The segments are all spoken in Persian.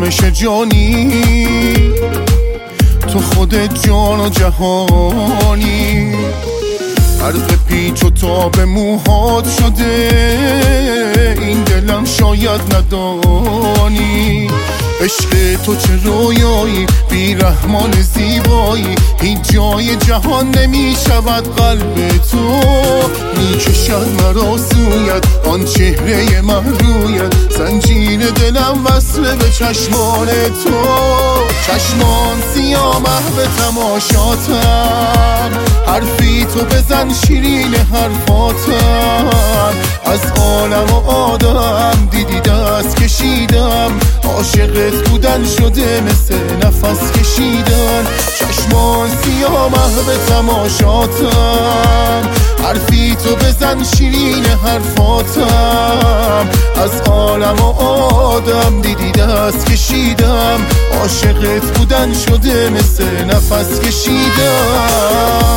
آرامش جانی، تو خودت جان و جهانی. غرق پیچ و تاب موهات شده، این دلم شاید ندانی. عشق تو چه رویایی، بیرحمان زیبایی، هیچ جای جهان نمی شود قلب تو. می کشد مرا سویت آن چهره محرویت، زنجیر دلم وصله به چشمان تو. چشمان سیاه محو تماشاتم، حرفی تو بزن شیرین حرفاتم. از عالم و آدم دیدی دست کشیدم، عاشقت بودن شده مثل نفس کشیدن. چشمان سیاه محو تماشاتم، حرفی تو بزن شیرین حرفاتم. از عالم و آدم دیدی دست کشیدم، عاشقت بودن شده مثل نفس کشیدن.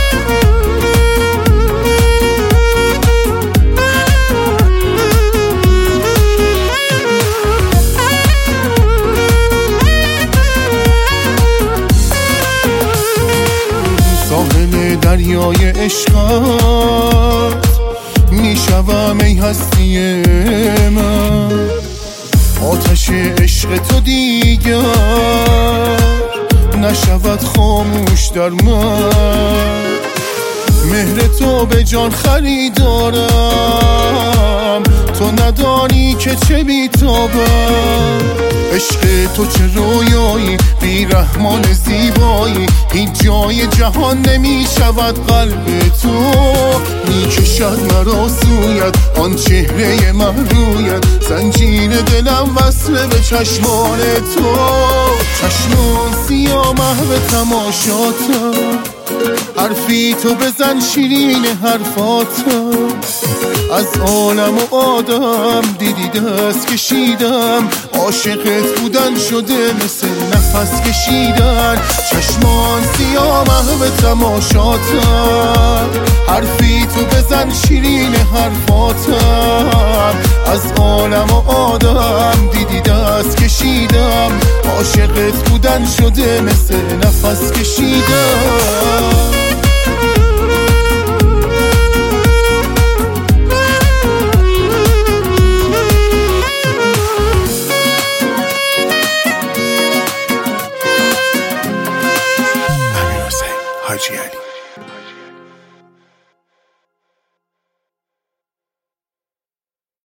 ساحل دریای عشقت میشوم ای هستی من، آتش عشق تو دیگر نشود خاموش در من. مهر تو به جان خریدارم، تو ندانی که چه بی‌تابم. عشق تو چه رویایی، بیرحمان زیبایی، هیچ جای جهان نمی شود قلب تو. می کشد مرا سویت آن چهره محرویت، زنجیر دلم وصله به چشمان تو. چشمان سیاه محو تماشاتم، حرفی تو بزن شیرین حرفاتم. از عالم و آدم دیدی دست کشیدم، عاشقت بودن شده مثل نفس کشیدن. چشمان سیاه محو تماشاتم، حرفی تو بزن شیرین حرفاتم. از عالم و آدم دیدی دست کشیدم، عاشقت بودن شده مثل نفس کشیدن. حاجی علی.